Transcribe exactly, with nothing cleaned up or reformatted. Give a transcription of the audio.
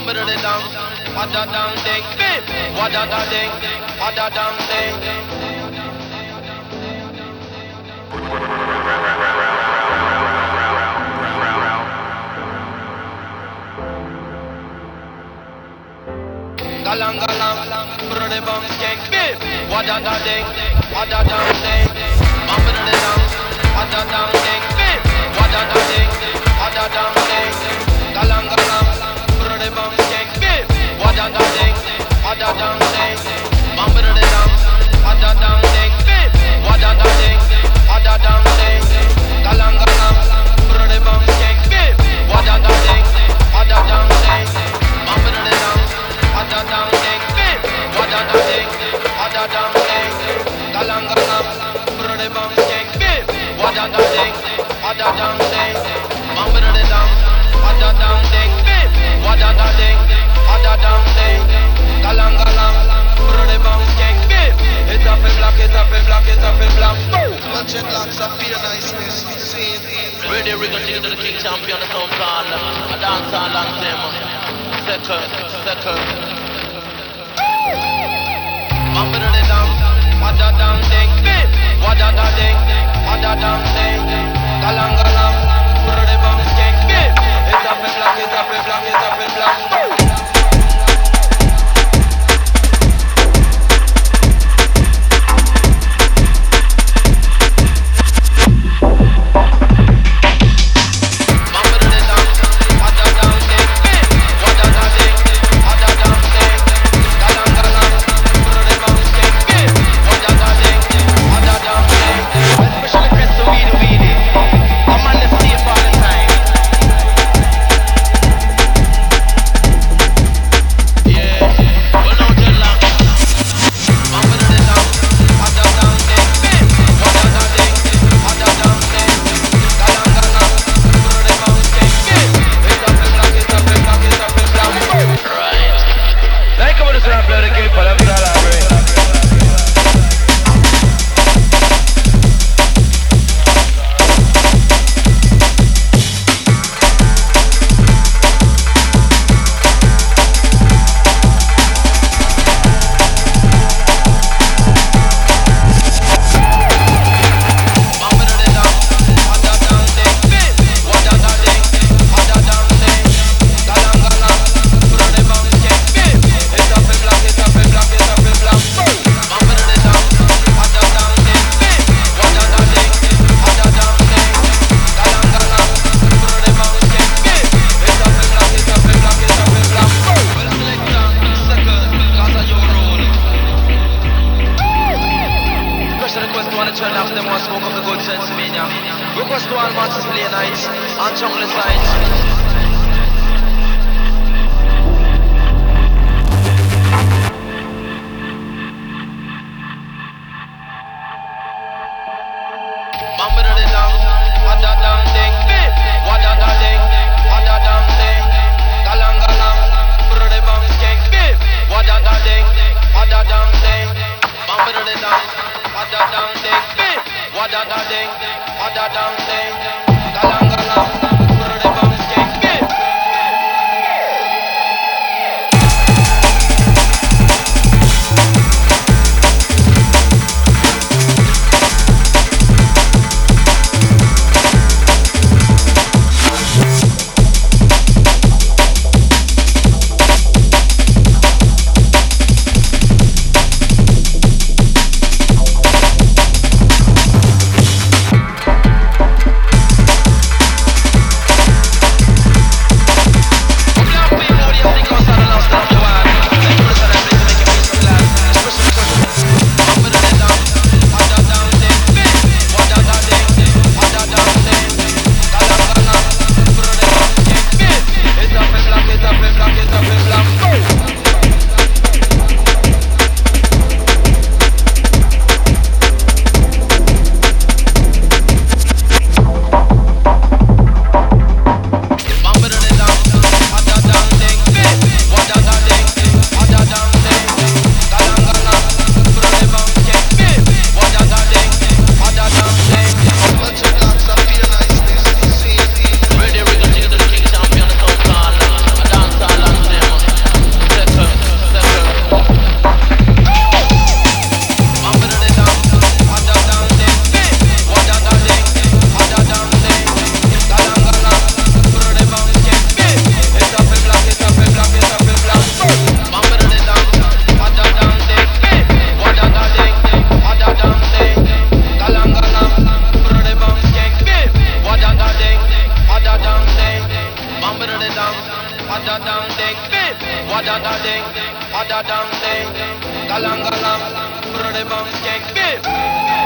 Mamba da dang, wada dang ding, bip, wada da ding, wada dang ding. Galang galang, brode bang skank, bip, wada da ding, wada dang ding. Mamba da dang, wada dang ding, bip, wada da ding, wada dang ding. Galang galang, brode bang skank, bip, wada da ding, wada dang ding. Mamba da dang, wada dang ding, bip, wada da ding, wada dang ding. Galang galang, brode bang skank, bip, wada da ding, wada dang ding. Mamba da dang. Wada dang ding, bip, wada da ding, wada dang ding. Galang galang, brode bang skank, bip, wada da ding, wada dang ding. Mamba da dang, wada dang ding, bip, wada da ding, wada dang ding. Galang galang, brode bang skank, bip. It's up in black, it's up in black, it's up in black. Bunch of blocks up here, niceness, insane. Radio Rico to the king champion, the sound call, a dance all anthem. Second, second. Mamba da dang, wada dang ding, bip, wada da ding, wada dang ding. Galang galang, brode bang skank, bip. It's up in black, it's up in black, it's up in black. dang ding, galang galang, brother bang skank, beep.